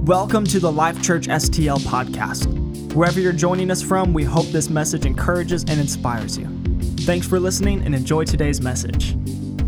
Welcome to the Life Church STL podcast. Wherever you're joining us from, we hope this message encourages and inspires you. Thanks for listening and enjoy today's message.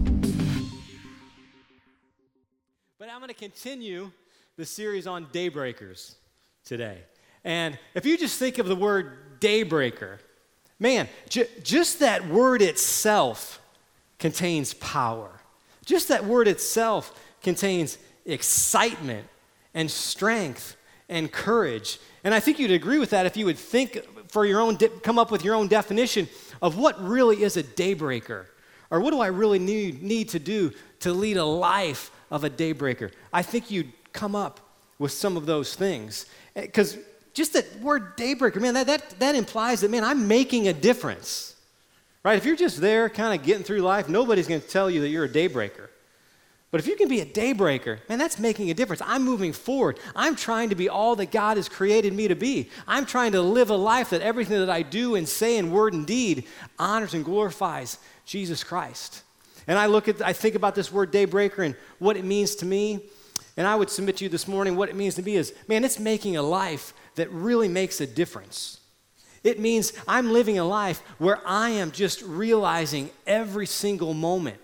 But I'm going to continue the series on daybreakers today. And if you just think of the word daybreaker, man, just that word itself contains power. Just that word itself contains excitement and strength and courage. And I think you'd agree with that if you would think for your own, come up with your own definition of what really is a daybreaker, or what do I really need to do to lead a life of a daybreaker. I think you'd come up with some of those things. Because just that word daybreaker, man, that implies that, man, I'm making a difference. Right? If you're just there kind of getting through life, nobody's going to tell you that you're a daybreaker. But if you can be a daybreaker, man, that's making a difference. I'm moving forward. I'm trying to be all that God has created me to be. I'm trying to live a life that everything that I do and say in word and deed honors and glorifies Jesus Christ. And I think about this word daybreaker and what it means to me. And I would submit to you this morning what it means to me is, man, it's making a life that really makes a difference. It means I'm living a life where I am just realizing every single moment,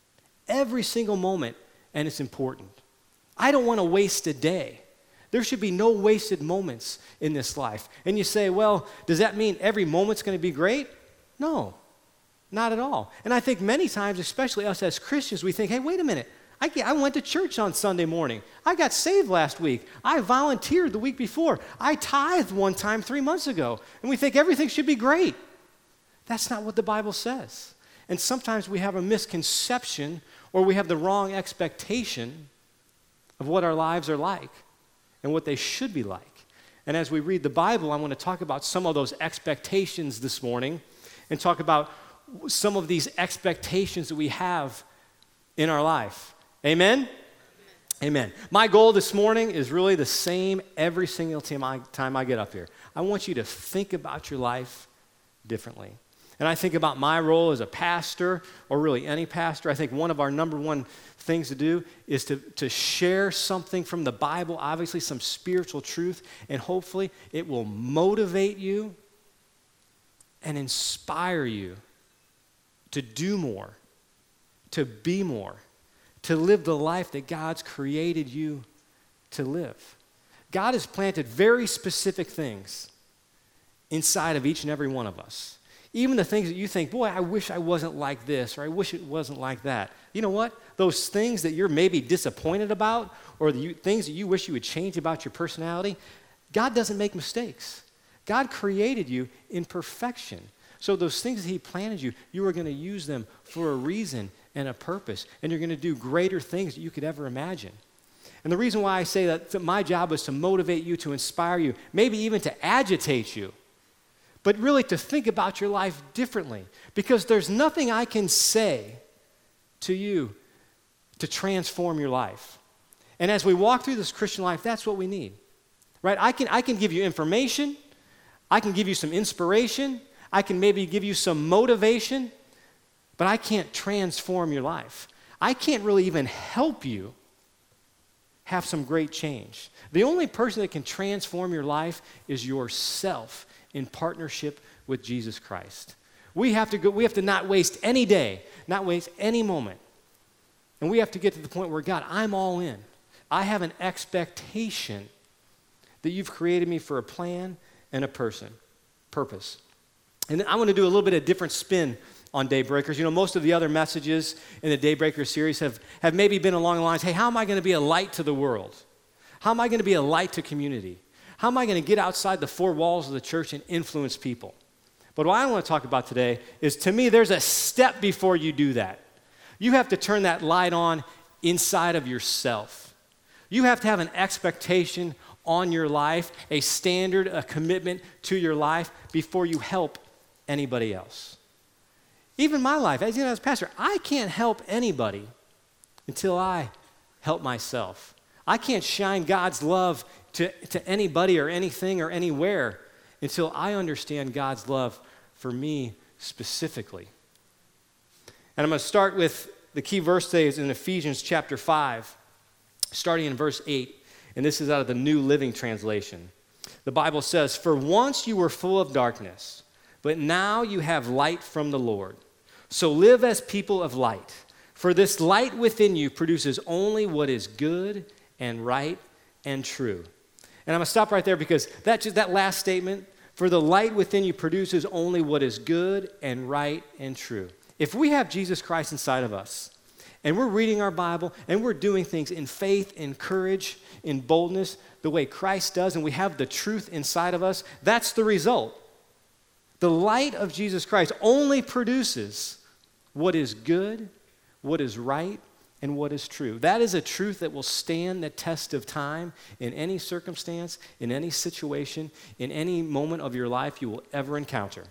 and it's important. I don't want to waste a day. There should be no wasted moments in this life. And you say, well, does that mean every moment's going to be great? No, not at all. And I think many times, especially us as Christians, we think, hey, wait a minute. I went to church on Sunday morning. I got saved last week. I volunteered the week before. I tithed one time 3 months ago. And we think everything should be great. That's not what the Bible says. And sometimes we have a misconception or we have the wrong expectation of what our lives are like and what they should be like. And as we read the Bible, I want to talk about some of those expectations this morning and talk about some of these expectations that we have in our life. Amen? Amen. My goal this morning is really the same every single time I get up here. I want you to think about your life differently. And I think about my role as a pastor, or really any pastor. I think one of our number one things to do is to share something from the Bible, obviously some spiritual truth, and hopefully it will motivate you and inspire you to do more, to be more, to live the life that God's created you to live. God has planted very specific things inside of each and every one of us. Even the things that you think, boy, I wish I wasn't like this, or I wish it wasn't like that. You know what? Those things that you're maybe disappointed about, or the things that you wish you would change about your personality, God doesn't make mistakes. God created you in perfection. So those things that He planted you are going to use them for a reason and a purpose, and you're going to do greater things that you could ever imagine. And the reason why I say that my job is to motivate you, to inspire you, maybe even to agitate you, but really to think about your life differently, because there's nothing I can say to you to transform your life. And as we walk through this Christian life, that's what we need, right? I can give you information, I can give you some inspiration, I can maybe give you some motivation, but I can't transform your life. I can't really even help you have some great change. The only person that can transform your life is yourself, in partnership with Jesus Christ. We have to not waste any day, not waste any moment. And we have to get to the point where, God, I'm all in. I have an expectation that you've created me for a plan and a purpose. And then I want to do a little bit of different spin on Daybreakers. You know, most of the other messages in the Daybreaker series have maybe been along the lines, hey, how am I going to be a light to the world? How am I going to be a light to community? How am I going to get outside the four walls of the church and influence people? But what I want to talk about today is, to me, there's a step before you do that. You have to turn that light on inside of yourself. You have to have an expectation on your life, a standard, a commitment to your life before you help anybody else. Even my life, as a pastor, I can't help anybody until I help myself. I can't shine God's love to anybody or anything or anywhere until I understand God's love for me specifically. And I'm going to start with the key verse today is in Ephesians chapter 5, starting in verse 8. And this is out of the New Living Translation. The Bible says, "For once you were full of darkness, but now you have light from the Lord. So live as people of light. For this light within you produces only what is good and right and true." And I'm going to stop right there because that last statement, "For the light within you produces only what is good and right and true." If we have Jesus Christ inside of us, and we're reading our Bible, and we're doing things in faith, in courage, in boldness, the way Christ does, and we have the truth inside of us, that's the result. The light of Jesus Christ only produces what is good, what is right, and what is true. That is a truth that will stand the test of time in any circumstance, in any situation, in any moment of your life you will ever encounter.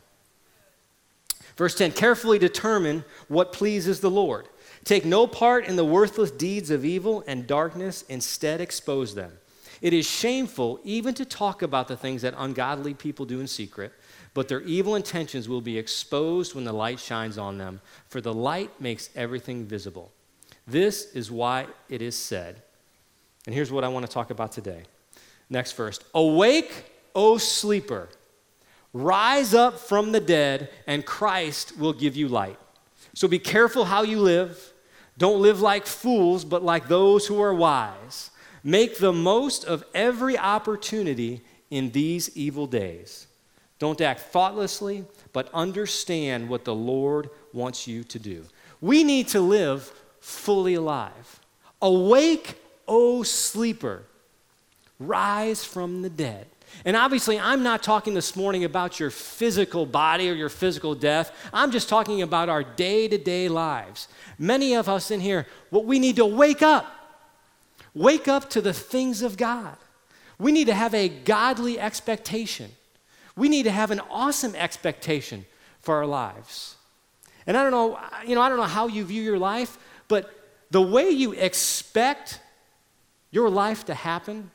Verse 10, "Carefully determine what pleases the Lord. Take no part in the worthless deeds of evil and darkness, instead expose them. It is shameful even to talk about the things that ungodly people do in secret, but their evil intentions will be exposed when the light shines on them, for the light makes everything visible. This is why it is said," and here's what I want to talk about today. Next verse, "Awake, O sleeper, rise up from the dead, and Christ will give you light. So be careful how you live. Don't live like fools, but like those who are wise. Make the most of every opportunity in these evil days. Don't act thoughtlessly, but understand what the Lord wants you to do." We need to live fully alive. Awake, O sleeper, rise from the dead. And obviously, I'm not talking this morning about your physical body or your physical death. I'm just talking about our day-to-day lives. Many of us in here, what we need to wake up. Wake up to the things of God. We need to have a godly expectation. We need to have an awesome expectation for our lives. And I don't know how you view your life, but the way you expect your life to happen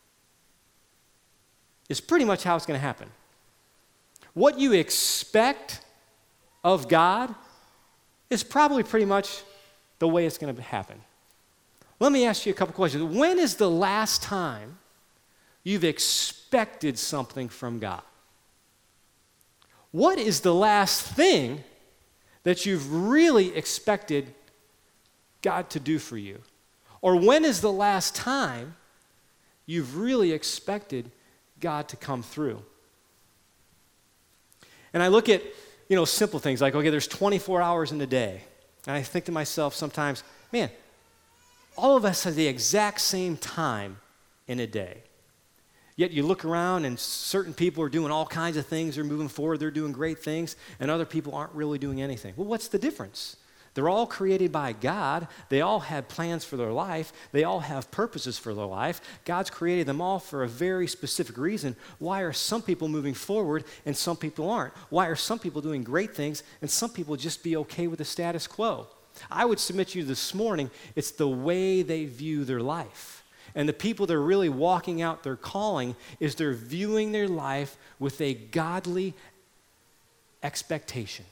is pretty much how it's going to happen. What you expect of God is probably pretty much the way it's going to happen. Let me ask you a couple questions. When is the last time you've expected something from God? What is the last thing that you've really expected God to do for you? Or when is the last time you've really expected God to come through? And I look at, simple things like, okay, there's 24 hours in the day. And I think to myself sometimes, man, all of us have the exact same time in a day. Yet you look around and certain people are doing all kinds of things. They're moving forward. They're doing great things. And other people aren't really doing anything. Well, what's the difference? They're all created by God. They all have plans for their life. They all have purposes for their life. God's created them all for a very specific reason. Why are some people moving forward and some people aren't? Why are some people doing great things and some people just be okay with the status quo? I would submit to you this morning, it's the way they view their life. And the people that are really walking out their calling is they're viewing their life with a godly expectation.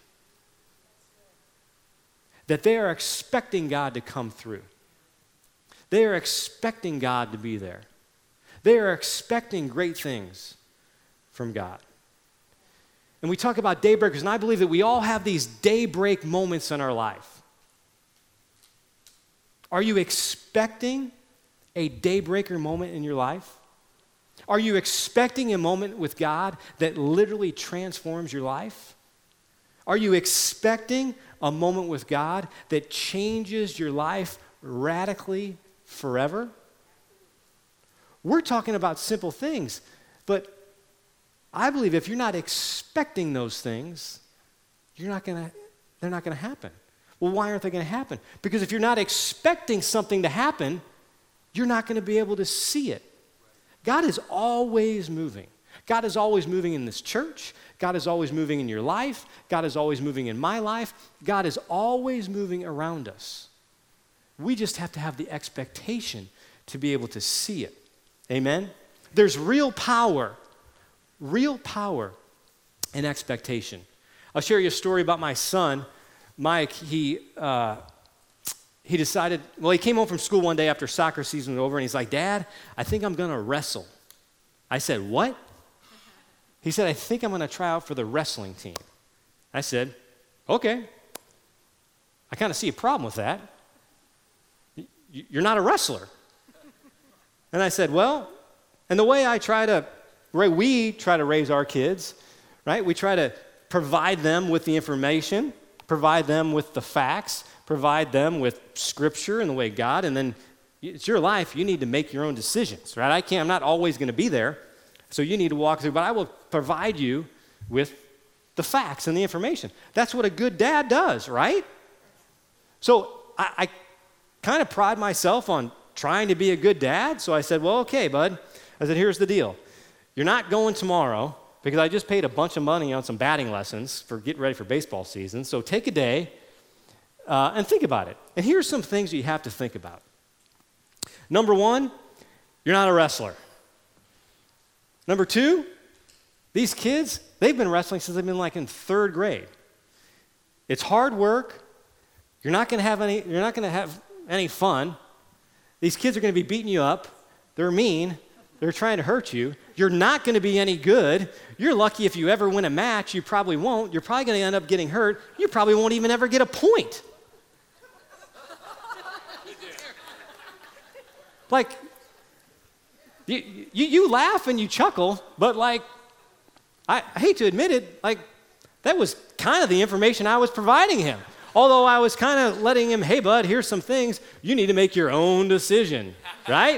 That they are expecting God to come through. They are expecting God to be there. They are expecting great things from God. And we talk about daybreakers, and I believe that we all have these daybreak moments in our life. Are you expecting a daybreaker moment in your life? Are you expecting a moment with God that literally transforms your life? Are you expecting a moment with God that changes your life radically forever? We're talking about simple things, but I believe if you're not expecting those things, they're not going to happen. Well, why aren't they going to happen? Because if you're not expecting something to happen, you're not going to be able to see it. God is always moving. God is always moving in this church. God is always moving in your life. God is always moving in my life. God is always moving around us. We just have to have the expectation to be able to see it. Amen? There's real power in expectation. I'll share you a story about my son, Mike. he decided, well, he came home from school one day after soccer season was over, and he's like, Dad, I think I'm going to wrestle. I said, what? He said, I think I'm going to try out for the wrestling team. I said, okay. I kind of see a problem with that. You're not a wrestler. And I said, well, and the way we try to raise our kids, right? We try to provide them with the information, provide them with the facts, provide them with Scripture and the way God, and then it's your life. You need to make your own decisions, right? I'm not always going to be there, so you need to walk through, but I will provide you with the facts and the information. That's what a good dad does, right? So I kind of pride myself on trying to be a good dad, so I said, well, okay, bud. I said, here's the deal. You're not going tomorrow because I just paid a bunch of money on some batting lessons for getting ready for baseball season, so take a day and think about it. And here's some things you have to think about. Number one, you're not a wrestler. Number two, these kids, they've been wrestling since they've been like in third grade. It's hard work. You're not going to have any fun. These kids are going to be beating you up. They're mean. They're trying to hurt you. You're not going to be any good. You're lucky if you ever win a match. You probably won't. You're probably going to end up getting hurt. You probably won't even ever get a point. Like, you laugh and you chuckle, but like, I hate to admit it, like, that was kind of the information I was providing him. Although I was kind of letting him, hey, bud, here's some things. You need to make your own decision, right?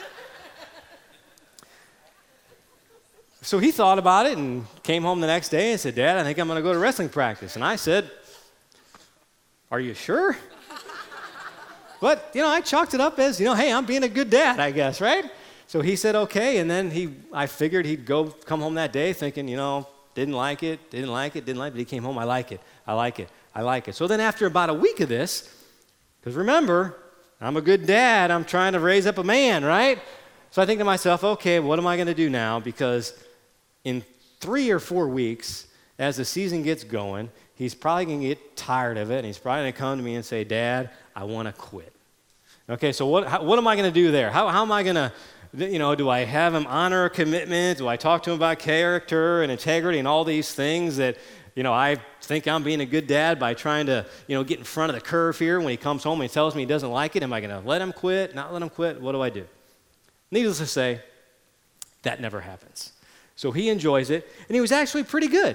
So he thought about it and came home the next day and said, Dad, I think I'm going to go to wrestling practice. And I said, are you sure? But, I chalked it up as, hey, I'm being a good dad, I guess, right? So he said, okay, and then I figured he'd come home that day thinking, didn't like it, but he came home, I like it. So then after about a week of this, because remember, I'm a good dad, I'm trying to raise up a man, right? So I think to myself, okay, what am I going to do now? Because in 3 or 4 weeks, as the season gets going, he's probably going to get tired of it, and he's probably going to come to me and say, Dad, I want to quit. Okay, so what am I going to do there? How am I going to, do I have him honor a commitment? Do I talk to him about character and integrity and all these things that, I think I'm being a good dad by trying to, get in front of the curve here when he comes home and he tells me he doesn't like it? Am I going to let him quit, not let him quit? What do I do? Needless to say, that never happens. So he enjoys it, and he was actually pretty good.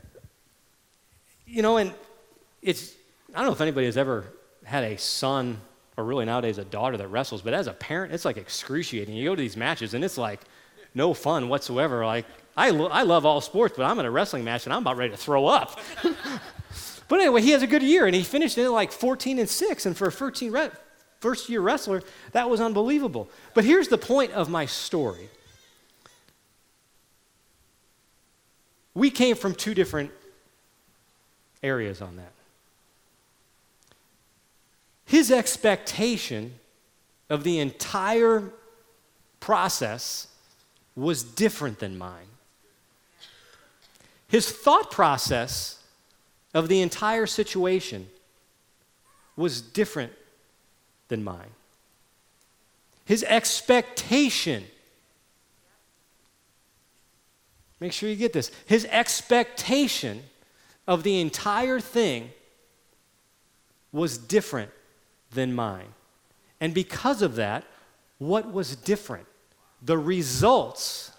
And I don't know if anybody has ever had a son, or really nowadays a daughter that wrestles, but as a parent, it's like excruciating. You go to these matches, and it's like no fun whatsoever. Like, I love all sports, but I'm in a wrestling match, and I'm about ready to throw up. But anyway, he has a good year, and he finished it like 14-6, and for a first-year wrestler, that was unbelievable. But here's the point of my story. We came from two different areas on that. His expectation of the entire process was different than mine. His thought process of the entire situation was different than mine. His expectation, make sure you get this, his expectation of the entire thing was different than mine. And because of that, what was different? The results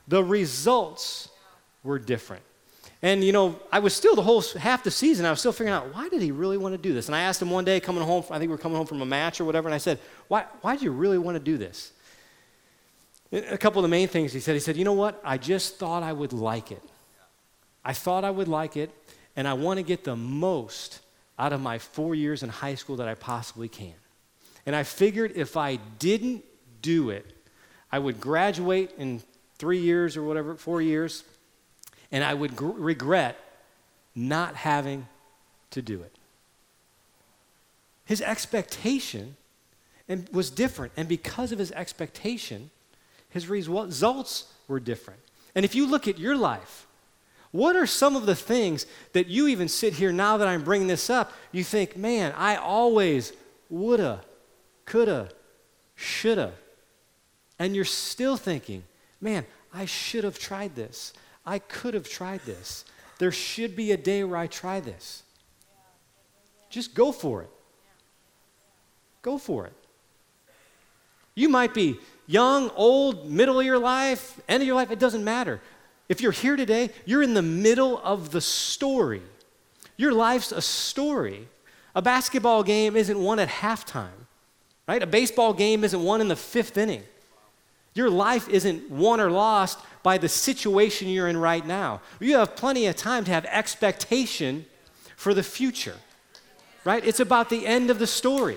were different. And, I was still half the season, I was still figuring out, why did he really want to do this? And I asked him one day, coming home, I think we were coming home from a match or whatever, and I said, why did you really want to do this? A couple of the main things he said, you know what? I just thought I would like it. I thought I would like it, and I want to get the most out of my 4 years in high school that I possibly can. And I figured if I didn't do it, I would graduate in 3 years or whatever, 4 years, and I would regret not having to do it. His expectation was different, and because of his expectation, his results were different. And if you look at your life, what are some of the things that you even sit here now that I'm bringing this up, you think, man, I always woulda, coulda, shoulda. And you're still thinking, man, I should have tried this. I could have tried this. There should be a day where I try this. Just go for it. Go for it. You might be young, old, middle of your life, end of your life, it doesn't matter. If you're here today, you're in the middle of the story. Your life's a story. A basketball game isn't won at halftime, right? A baseball game isn't won in the 5th inning. Your life isn't won or lost by the situation you're in right now. You have plenty of time to have expectation for the future, right? It's about the end of the story.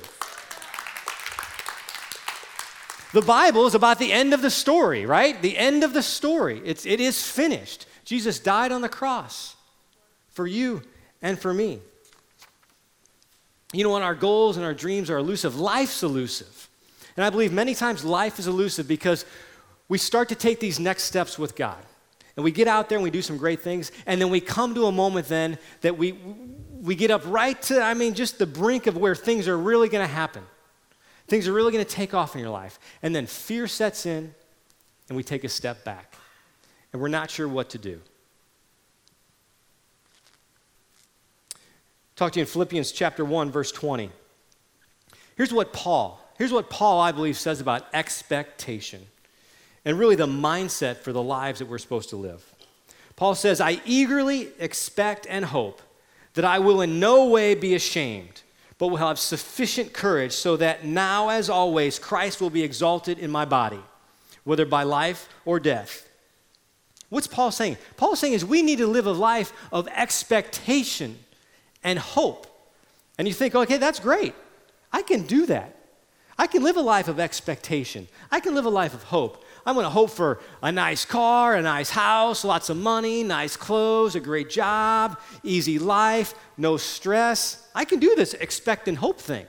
The Bible is about the end of the story, right? The end of the story. It is finished. Jesus died on the cross for you and for me. You know, when our goals and our dreams are elusive, life's elusive. And I believe many times life is elusive because we start to take these next steps with God. And we get out there and we do some great things, and then we come to a moment then that we get up right to, just the brink of where things are really going to happen. Things are really going to take off in your life. And then fear sets in, and we take a step back. And we're not sure what to do. Talk to you in Philippians chapter 1, verse 20. Here's what Paul, I believe, says about expectation and really the mindset for the lives that we're supposed to live. Paul says, I eagerly expect and hope that I will in no way be ashamed, but will have sufficient courage so that now, as always, Christ will be exalted in my body, whether by life or death. What's Paul saying? Paul's saying is we need to live a life of expectation and hope. And you think, okay, that's great. I can do that. I can live a life of expectation. I can live a life of hope. I'm going to hope for a nice car, a nice house, lots of money, nice clothes, a great job, easy life, no stress. I can do this expect and hope thing.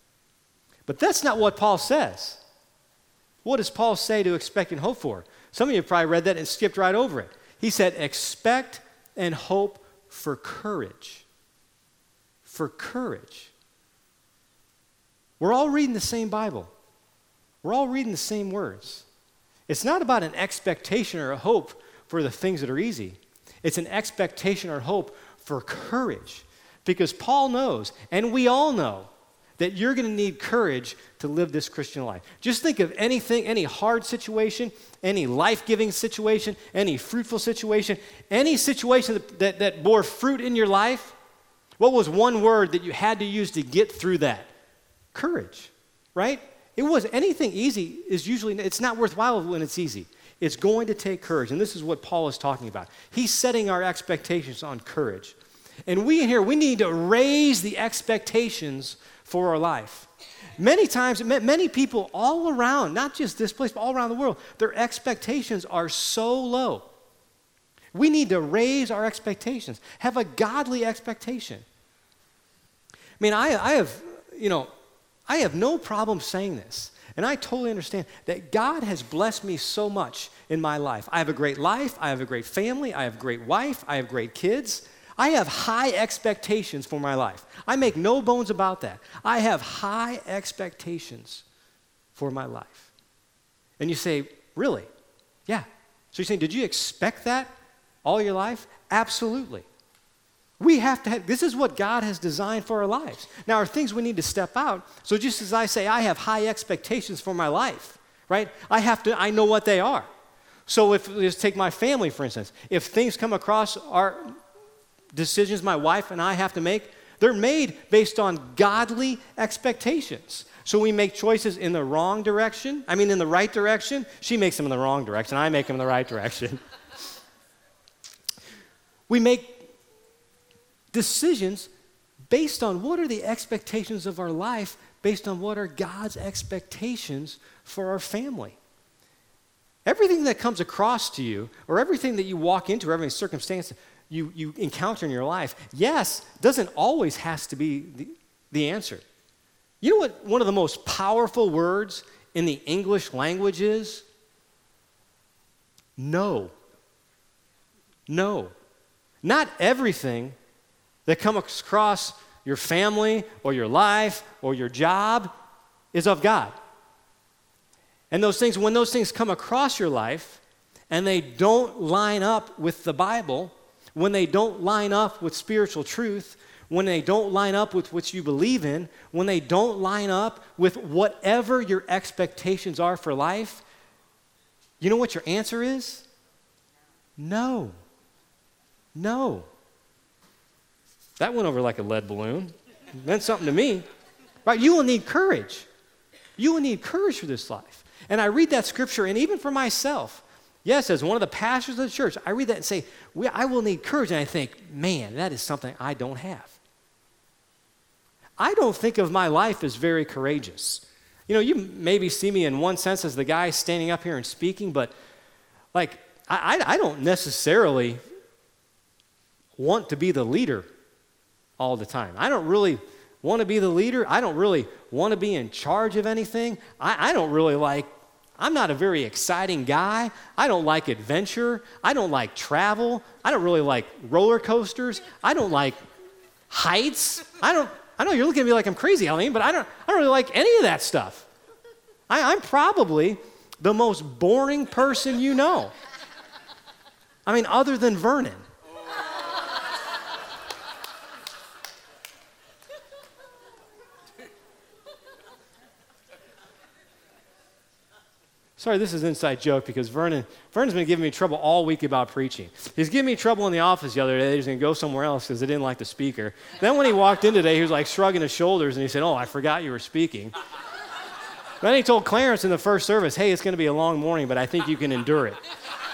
But that's not what Paul says. What does Paul say to expect and hope for? Some of you have probably read that and skipped right over it. He said, expect and hope for courage. For courage. We're all reading the same Bible. We're all reading the same words. It's not about an expectation or a hope for the things that are easy. It's an expectation or hope for courage. Because Paul knows, and we all know, that you're going to need courage to live this Christian life. Just think of anything, any hard situation, any life-giving situation, any fruitful situation, any situation that bore fruit in your life. What was one word that you had to use to get through that? Courage, right? It was anything easy is usually, it's not worthwhile when it's easy. It's going to take courage, and this is what Paul is talking about. He's setting our expectations on courage. And we need to raise the expectations for our life. Many times, many people all around, not just this place, but all around the world, their expectations are so low. We need to raise our expectations, have a godly expectation. I have no problem saying this, and I totally understand that God has blessed me so much in my life. I have a great life, I have a great family, I have a great wife, I have great kids. I have high expectations for my life. I make no bones about that. I have high expectations for my life. And you say, really? Yeah. So you're saying, did you expect that all your life? Absolutely. We have to this is what God has designed for our lives. Now, are things we need to step out. So just as I say, I have high expectations for my life, right? I know what they are. So let's take my family, for instance. If things come across our decisions my wife and I have to make, they're made based on godly expectations. So we make choices in the wrong direction. In the right direction. She makes them in the wrong direction. I make them in the right direction. We make decisions based on what are the expectations of our life, based on what are God's expectations for our family. Everything that comes across to you, or everything that you walk into, or every circumstance you encounter in your life, yes, doesn't always has to be the answer. You know what one of the most powerful words in the English language is? No. No. Not everything that comes across your family, or your life, or your job is of God. And those things, when those things come across your life and they don't line up with the Bible, when they don't line up with spiritual truth, when they don't line up with what you believe in, when they don't line up with whatever your expectations are for life, you know what your answer is? No. No. That went over like a lead balloon. It meant something to me. Right? You will need courage. You will need courage for this life. And I read that scripture, and even for myself, yes, as one of the pastors of the church, I read that and say, I will need courage. And I think, man, that is something I don't have. I don't think of my life as very courageous. You know, you maybe see me in one sense as the guy standing up here and speaking, but like, I don't necessarily want to be the leader all the time. I don't really want to be the leader. I don't really want to be in charge of anything. I'm not a very exciting guy. I don't like adventure. I don't like travel. I don't really like roller coasters. I don't like heights. I know you're looking at me like I'm crazy, Eileen, but I don't really like any of that stuff. I'm probably the most boring person you know. I mean, other than Vernon. Sorry, this is an inside joke because Vernon's been giving me trouble all week about preaching. He's giving me trouble in the office the other day. He's going to go somewhere else because they didn't like the speaker. Then when he walked in today, he was like shrugging his shoulders and he said, "Oh, I forgot you were speaking." Then he told Clarence in the first service, "Hey, it's going to be a long morning, but I think you can endure it."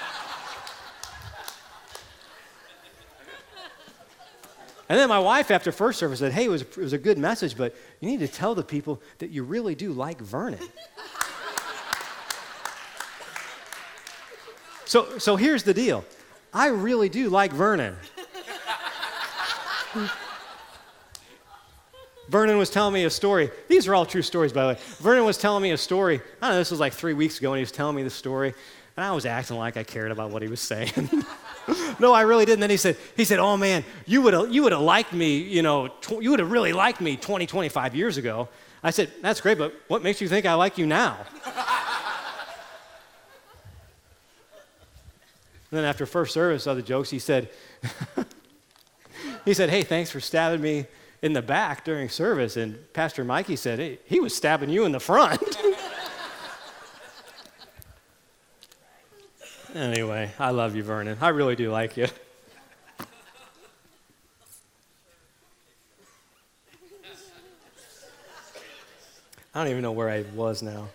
And then my wife after first service said, "Hey, it was a good message, but you need to tell the people that you really do like Vernon." So here's the deal. I really do like Vernon. Vernon was telling me a story. These are all true stories, by the way. Vernon was telling me a story. I don't know, this was like 3 weeks ago, and he was telling me the story. And I was acting like I cared about what he was saying. No, I really didn't. Then he said, "Oh man, you would have liked me, you would have really liked me 20, 25 years ago." I said, "That's great, but what makes you think I like you now?" And then after first service, other jokes, he said, "Hey, thanks for stabbing me in the back during service." And Pastor Mikey said, "Hey, he was stabbing you in the front." Anyway, I love you, Vernon. I really do like you. I don't even know where I was now.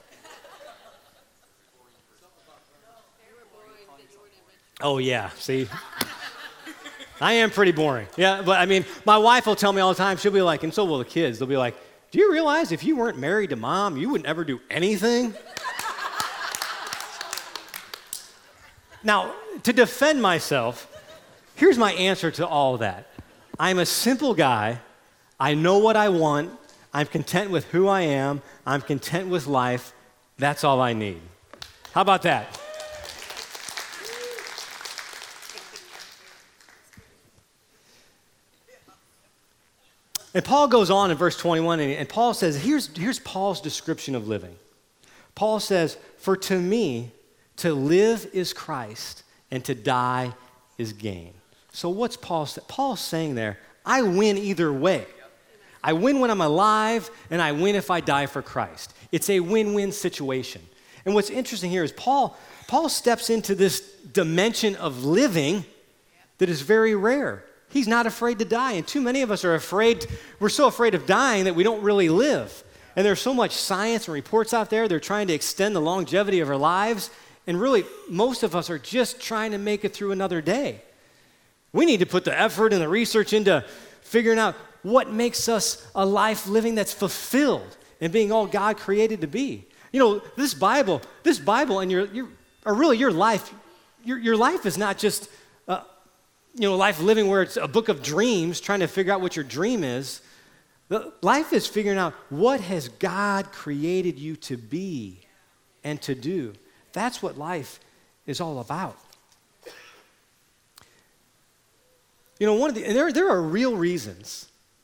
Oh, yeah, see? I am pretty boring. Yeah, but I mean, my wife will tell me all the time, she'll be like, and so will the kids, they'll be like, "Do you realize if you weren't married to Mom, you would never do anything?" Now, to defend myself, here's my answer to all that. I'm a simple guy. I know what I want. I'm content with who I am. I'm content with life. That's all I need. How about that? And Paul goes on in verse 21, and Paul says, here's Paul's description of living. Paul says, "For to me, to live is Christ, and to die is gain." So what's Paul saying? Paul's saying there, I win either way. I win when I'm alive, and I win if I die for Christ. It's a win-win situation. And what's interesting here is Paul steps into this dimension of living that is very rare. He's not afraid to die, and too many of us are afraid. We're so afraid of dying that we don't really live. And there's so much science and reports out there. They're trying to extend the longevity of our lives, and really, most of us are just trying to make it through another day. We need to put the effort and the research into figuring out what makes us a life living that's fulfilled and being all God created to be. You know, this Bible, and your life. Your life is not just life living where it's a book of dreams, trying to figure out what your dream is. Life is figuring out what has God created you to be and to do. That's what life is all about. You know, there are real reasons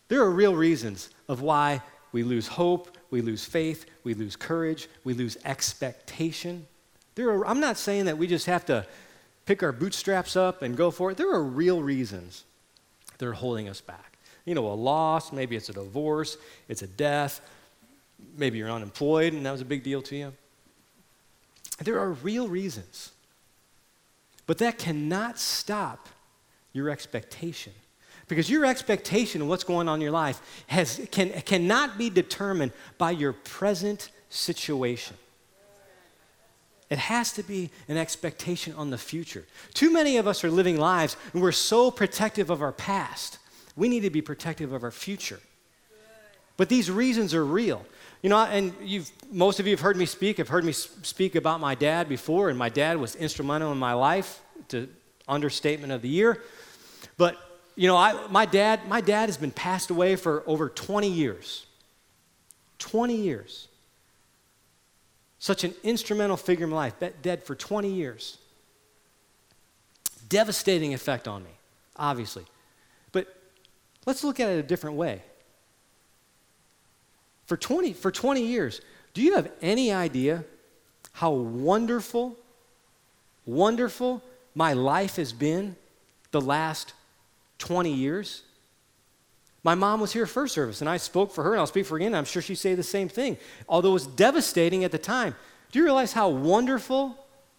There are real reasons of why we lose hope, we lose faith, we lose courage, we lose expectation. I'm not saying that we just have to pick our bootstraps up and go for it. There are real reasons that are holding us back. A loss, maybe it's a divorce, it's a death, maybe you're unemployed and that was a big deal to you. There are real reasons. But that cannot stop your expectation. Because your expectation of what's going on in your life cannot be determined by your present situation. It has to be an expectation on the future. Too many of us are living lives and we're so protective of our past. We need to be protective of our future. But these reasons are real. And most of you have heard me speak. Have heard me speak about my dad before, and my dad was instrumental in my life, to understatement of the year. But my dad has been passed away for over 20 years. 20 years. Such an instrumental figure in my life, dead for 20 years. Devastating effect on me, obviously. But let's look at it a different way. For 20 years, do you have any idea how wonderful my life has been the last 20 years? My mom was here first service, and I spoke for her, and I'll speak for her again, and I'm sure she'd say the same thing. Although it was devastating at the time. Do you realize how wonderful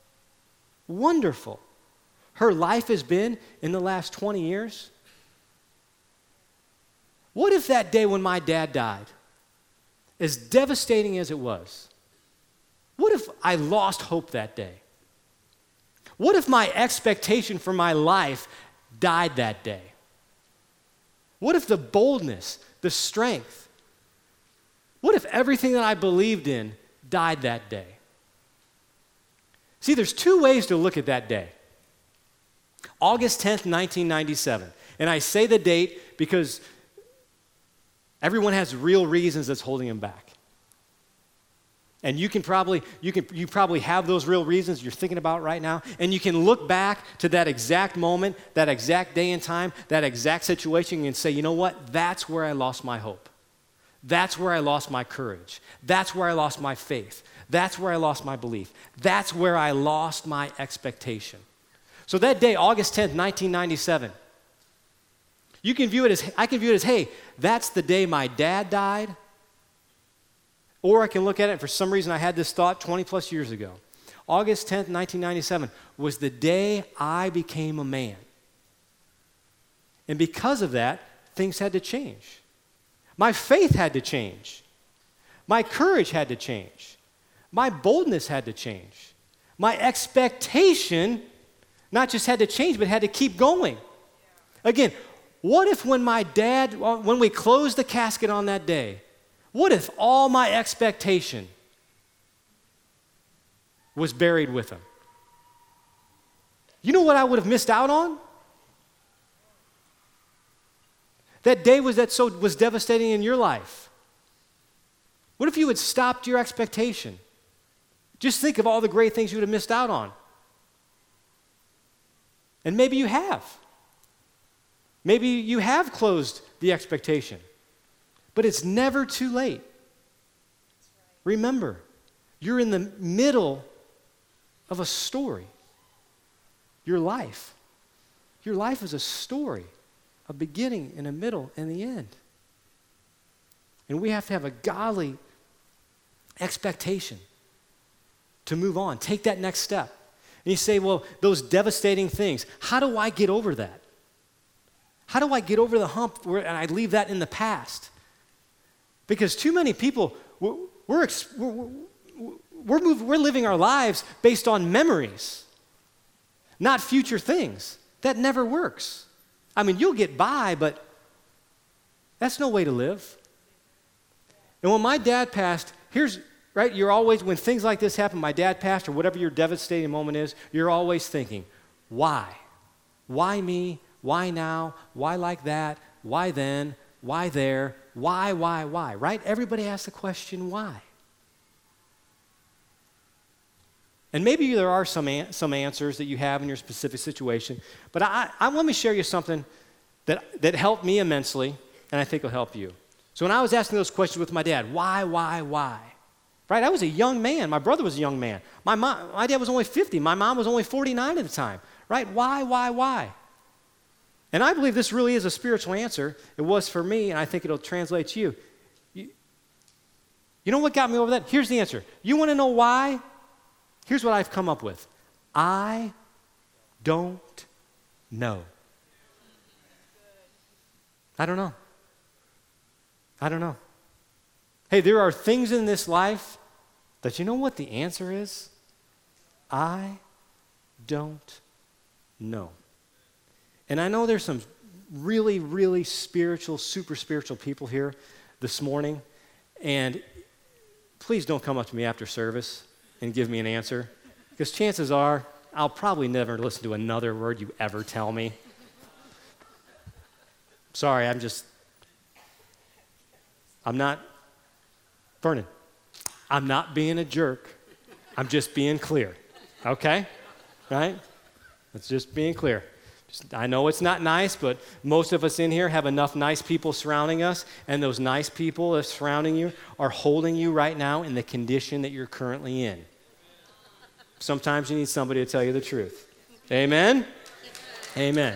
her life has been in the last 20 years? What if that day when my dad died, as devastating as it was, what if I lost hope that day? What if my expectation for my life died that day? What if the boldness, the strength, what if everything that I believed in died that day? See, there's two ways to look at that day. August 10th, 1997. And I say the date because everyone has real reasons that's holding them back. And you probably have those real reasons you're thinking about right now, and you can look back to that exact moment, that exact day and time, that exact situation, and say, you know what? That's where I lost my hope. That's where I lost my courage. That's where I lost my faith. That's where I lost my belief. That's where I lost my expectation. So that day, August 10th, 1997, I can view it as, hey, that's the day my dad died. Or I can look at it, for some reason I had this thought 20 plus years ago. August 10th, 1997 was the day I became a man. And because of that, things had to change. My faith had to change. My courage had to change. My boldness had to change. My expectation not just had to change, but had to keep going. Again, what if when we closed the casket on that day, what if all my expectation was buried with him? You know what I would have missed out on? That day was devastating in your life. What if you had stopped your expectation? Just think of all the great things you would have missed out on. And maybe you have. Maybe you have closed the expectation. But it's never too late. Remember, you're in the middle of a story. Your life. Your life is a story, a beginning and a middle and the end. And we have to have a godly expectation to move on, take that next step. And you say, well, those devastating things, how do I get over that? How do I get over the hump and I leave that in the past? Because too many people, we're living our lives based on memories, not future things. That never works. I mean, you'll get by, but that's no way to live. And when my dad passed, you're always, when things like this happen, my dad passed or whatever your devastating moment is, you're always thinking, why? Why me? Why now? Why like that? Why then? Why there? Why, right? Everybody asks the question, why? And maybe there are some answers that you have in your specific situation, but let me share you something that helped me immensely and I think it'll help you. So when I was asking those questions with my dad, why? Right? I was a young man. My brother was a young man. My dad was only 50. My mom was only 49 at the time. Right? Why? And I believe this really is a spiritual answer. It was for me, and I think it'll translate to you. You know what got me over that? Here's the answer. You want to know why? Here's what I've come up with. I don't know. I don't know. Hey, there are things in this life that you know what the answer is? I don't know. And I know there's some really, really spiritual, super spiritual people here this morning, and please don't come up to me after service and give me an answer, because chances are I'll probably never listen to another word you ever tell me. Sorry, I'm not, Vernon, I'm not being a jerk. I'm just being clear, okay? Right? It's just being clear. I know it's not nice, but most of us in here have enough nice people surrounding us, and those nice people that are surrounding you are holding you right now in the condition that you're currently in. Sometimes you need somebody to tell you the truth. Amen? Amen.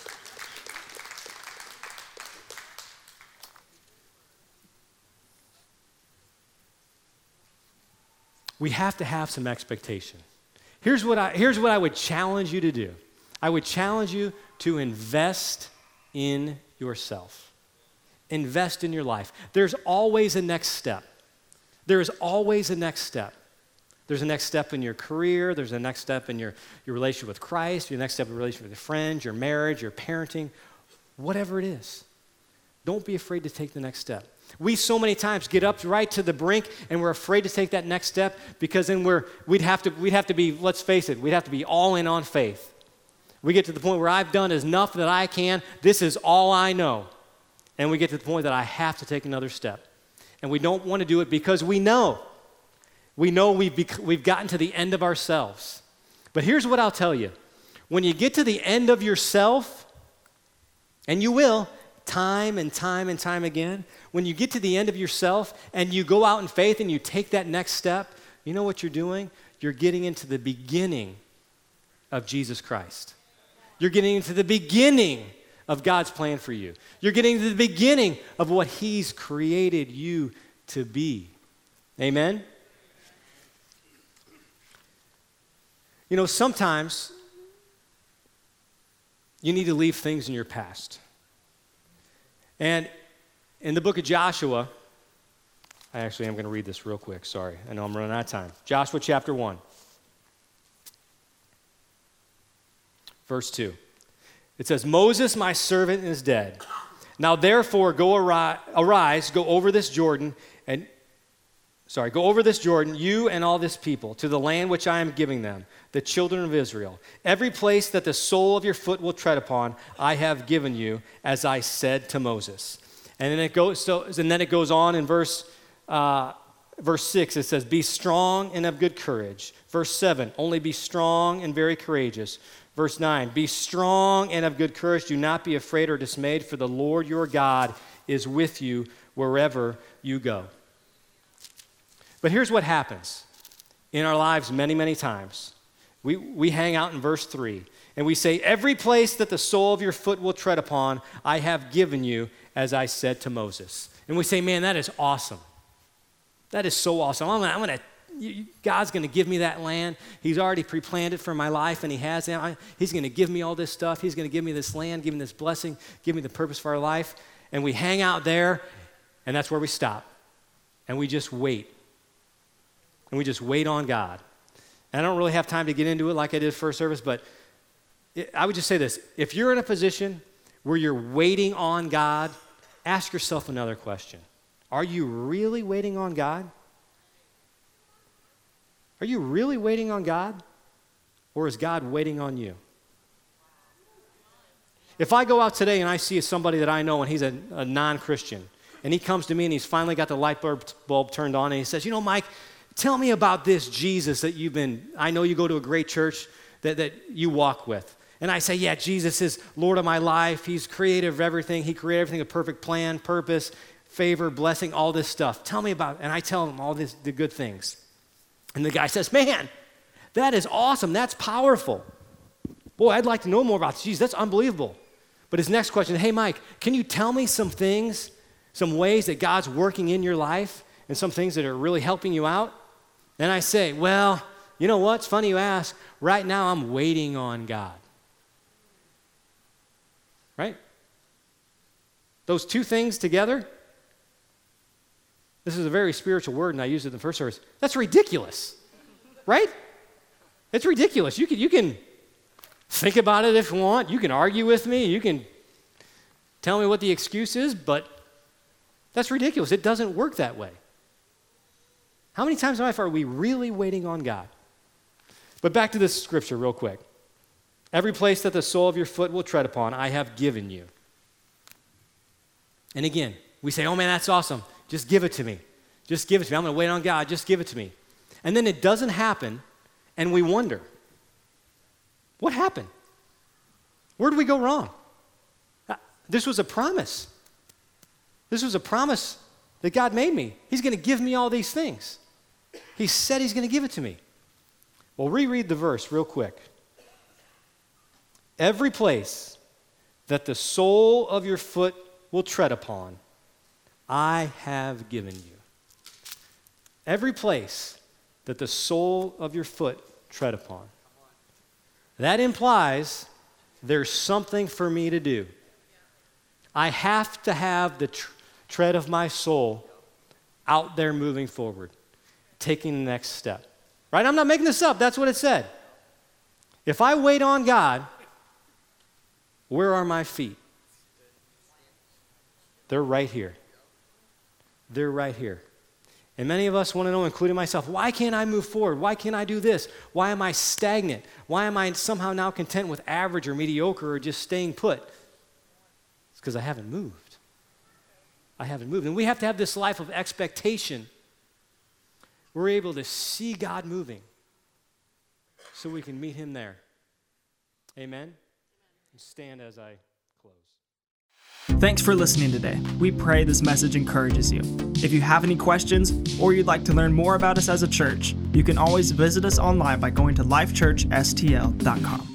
We have to have some expectation. Here's what I would challenge you to do. I would challenge you to invest in yourself. Invest in your life. There's always a next step. There is always a next step. There's a next step in your career. There's a next step in your relationship with Christ, your next step in your relationship with your friends, your marriage, your parenting, whatever it is. Don't be afraid to take the next step. We so many times get up right to the brink and we're afraid to take that next step because then we'd have to be, let's face it, we'd have to be all in on faith. We get to the point where I've done enough that I can. This is all I know. And we get to the point that I have to take another step. And we don't want to do it because we know. We know we've gotten to the end of ourselves. But here's what I'll tell you. When you get to the end of yourself, and you will, time and time and time again, when you get to the end of yourself and you go out in faith and you take that next step, you know what you're doing? You're getting into the beginning of Jesus Christ. You're getting into the beginning of God's plan for you. You're getting to the beginning of what He's created you to be. Amen? You know, sometimes you need to leave things in your past. And in the book of Joshua, I'm going to read this real quick. Sorry, I know I'm running out of time. Joshua chapter 1. Verse 2. It says, Moses, my servant, is dead. Now therefore arise, go over this Jordan, you and all this people, to the land which I am giving them, the children of Israel. Every place that the sole of your foot will tread upon, I have given you, as I said to Moses. And then it goes on in verse 6, it says, be strong and of good courage. Verse 7, only be strong and very courageous. Verse 9, be strong and of good courage. Do not be afraid or dismayed, for the Lord your God is with you wherever you go. But here's what happens in our lives many, many times. We hang out in verse 3, and we say, every place that the sole of your foot will tread upon, I have given you, as I said to Moses. And we say, man, that is awesome. That is so awesome. God's going to give me that land. He's already pre-planned it for my life, and He has. He's going to give me all this stuff. He's going to give me this land, give me this blessing, give me the purpose for our life. And we hang out there, and that's where we stop. And we just wait. And we just wait on God. And I don't really have time to get into it like I did first service, but I would just say this. If you're in a position where you're waiting on God, ask yourself another question. Are you really waiting on God? Are you really waiting on God? Or is God waiting on you? If I go out today and I see somebody that I know and he's a non-Christian, and he comes to me and he's finally got the light bulb turned on, and he says, you know, Mike, tell me about this Jesus that I know you go to a great church that you walk with. and I say, yeah, Jesus is Lord of my life. He's creator of everything. He created everything, a perfect plan, purpose, favor, blessing, all this stuff. Tell me about it. And I tell him all the good things. And the guy says, man, that is awesome. That's powerful. Boy, I'd like to know more about Jesus. That's unbelievable. But his next question, hey, Mike, can you tell me some things, some ways that God's working in your life and some things that are really helping you out? And I say, well, you know what? It's funny you ask. Right now, I'm waiting on God. Right? Those two things together, this is a very spiritual word, and I used it in the first service. That's ridiculous, right? It's ridiculous. You can think about it if you want. You can argue with me. You can tell me what the excuse is, but that's ridiculous. It doesn't work that way. How many times in life are we really waiting on God? But back to this scripture real quick. Every place that the sole of your foot will tread upon, I have given you. And again, we say, oh man, that's awesome. Just give it to me. Just give it to me. I'm going to wait on God. Just give it to me. And then it doesn't happen, and we wonder, what happened? Where did we go wrong? This was a promise. This was a promise that God made me. He's going to give me all these things. He said he's going to give it to me. Well, reread the verse real quick. Every place that the sole of your foot will tread upon, I have given you. Every place that the sole of your foot tread upon. That implies there's something for me to do. I have to have the tread of my soul out there moving forward, taking the next step. Right? I'm not making this up. That's what it said. If I wait on God, where are my feet? They're right here. They're right here. And many of us want to know, including myself, why can't I move forward? Why can't I do this? Why am I stagnant? Why am I somehow now content with average or mediocre or just staying put? It's because I haven't moved. I haven't moved. And we have to have this life of expectation. We're able to see God moving so we can meet him there. Amen? Stand as I close. Thanks for listening today. We pray this message encourages you. If you have any questions or you'd like to learn more about us as a church, you can always visit us online by going to lifechurchstl.com.